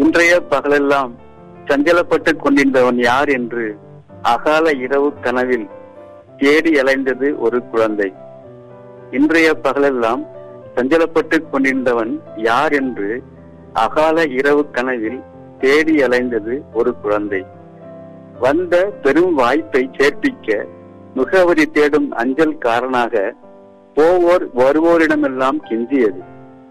இன்றைய பகலெல்லாம் சஞ்சலப்பட்டுக் கொண்டிருந்தவன் யார் என்று அகால இரவு கனவில் தேடி அலைந்தது ஒரு குழந்தை. இன்றைய பகலெல்லாம் சஞ்சலப்பட்டுக் கொண்டிருந்தவன் யார் என்று அகால இரவு கனவில் தேடி அலைந்தது ஒரு குழந்தை. வந்த பெரும் வாய்ப்பை சேர்ப்பிக்க முகவரி தேடும் அஞ்சல்காரனாக போவோர் வருவோரிடமெல்லாம் கெஞ்சியது.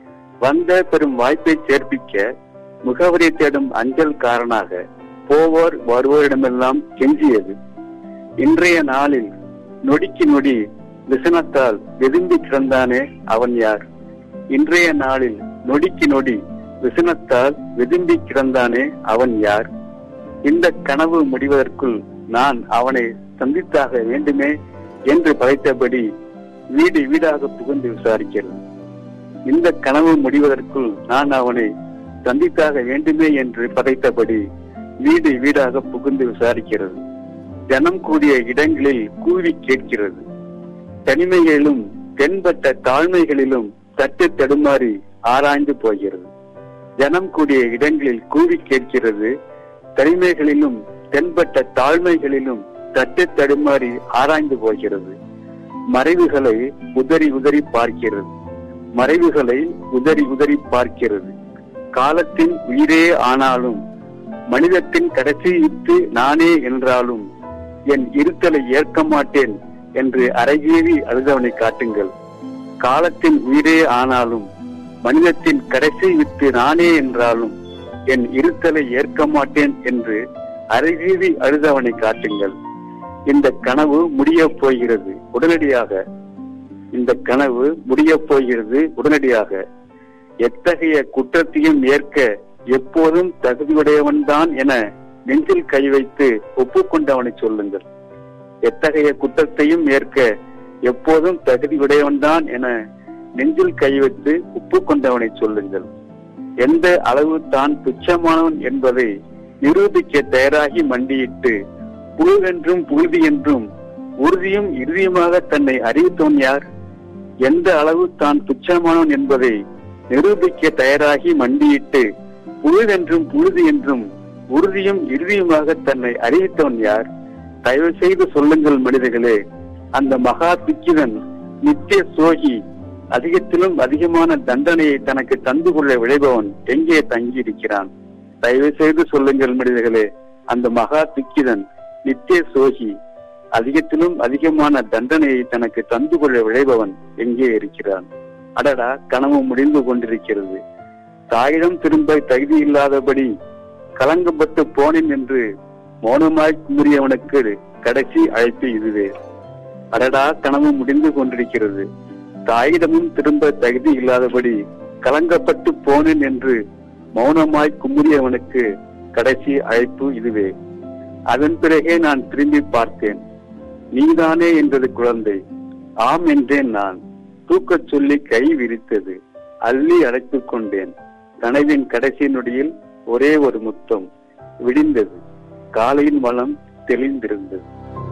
வந்த பெரும் வாய்ப்பை சேர்ப்பிக்க முகவரி தேடும் அஞ்சல்காரனாக போவோர் வருவோரிடமெல்லாம் கெஞ்சியது. இன்றைய நாளில் நொடிக்கு நொடி விசனத்தால் வெதும்பி கிடந்தானே அவன் யார்? இன்றைய நாளில் நொடிக்கு நொடி விசனத்தால் வெதும்பி கிடந்தானே அவன் யார்? இந்த கனவு முடிவதற்குள் நான் அவனை சந்தித்தாக வேண்டுமே என்று படைத்தபடி வீடு வீடாக புகுந்து விசாரிக்கிறது. இந்த கனவு முடிவதற்குள் நான் அவனை சந்தித்தாக வேண்டுமே என்று படைத்தபடி வீடு வீடாக புகுந்து விசாரிக்கிறது. ஜனம் கூடிய இடங்களில் கூவி கேட்கிறது. தனிமைகளிலும் தென்பட்ட தாழ்மைகளிலும் தட்டு தடுமாறி ஆராய்ந்து போகிறது. ஜனம் கூடிய இடங்களில் கூவி கேட்கிறது. தனிமைகளிலும் தென்பட்ட தாழ்மைகளிலும் தட்டு தடுமாறி ஆராய்ந்து போகிறது. மறைவுகளை உதறி உதறி பார்க்கிறது. மறைவுகளை உதறி உதறி பார்க்கிறது. காலத்தின் உயிரே ஆனாலும் மனிதத்தின் கடைசி இட்டு நானே என்றாலும் என் இருத்தலை ஏற்க மாட்டேன் என்று அரைகேறி அழுதவனை காட்டுங்கள். காலத்தின் உயிரே ஆனாலும் மனிதத்தின் கடைசி விட்டு நானே என்றாலும் என் இருத்தலை ஏற்க மாட்டேன் என்று அரைகேறி அழுதவனை காட்டுங்கள். இந்த கனவு முடிய போகிறது உடனடியாக. இந்த கனவு முடிய போகிறது உடனடியாக. எத்தகைய குற்றத்தையும் ஏற்க எப்போதும் தகுதியுடையவன்தான் என நெஞ்சில் கை வைத்து ஒப்புக்கொண்டவனை சொல்லுங்கள். எத்தகைய குற்றத்தையும் ஏற்க எப்போதும் தகுதியுடையவன்தான் என நெஞ்சில் கை வைத்து ஒப்புக்கொண்டவனை சொல்லுங்கள். எந்த அளவு தான் துச்சமானவன் என்பதை நிரூபிக்க தயாராகி மண்டியிட்டு புழுவென்றும் புழுதி என்றும் உறுதியும் இறுதியுமாக தன்னை அறிவித்தவன் யார்? எந்த அளவு தான் துச்சமானவன் என்பதை நிரூபிக்க தயாராகி மண்டியிட்டு புழுவென்றும் புழுதி என்றும் உறுதியும் இறுதியுமாக தன்னை அறிவித்தவன் யார்? தயவு செய்து சொல்லுங்கள் மனிதர்களே. அந்த மகா துக்கிதன் நித்திய சோகி அதிகத்திலும் அதிகமான தண்டனையை தனக்கு தந்து கொள்ள விளைபவன் எங்கே தங்கி இருக்கிறான்? தயவு செய்து சொல்லுங்கள் மனிதர்களே. அந்த மகா துக்கிதன் நித்திய சோகி அதிகத்திலும் அதிகமான தண்டனையை தனக்கு தந்து கொள்ள விளைபவன் எங்கே இருக்கிறான்? அடடா, கனவு முடிந்து கொண்டிருக்கிறது. தாயிடம் திரும்ப தகுதி இல்லாதபடி கலங்கப்பட்டு போனேன் என்று மௌனமாய் குமுறியவனுக்கு கடைசி அழைப்பு இதுவே. அடடா, கனவு முடிந்து கொண்டிருக்கிறது. தாயிடமும் திரும்ப தகுதி இல்லாதபடி கலங்கப்பட்டு போனேன் என்று மௌனமாய் குமுறியவனுக்கு கடைசி அழைப்பு இதுவே. அதன் பிறகே நான் திரும்பி பார்த்தேன். நீதானே என்றது குழந்தை. ஆம் என்றேன் நான். தூக்கச் சொல்லி கை விரித்தது. அள்ளி அடைத்துக் கொண்டேன். கனவின் கடைசி நொடியில் ஒரே ஒரு முத்தம். விடிந்தது. காலையின் வளம் தெளிந்திருந்தது.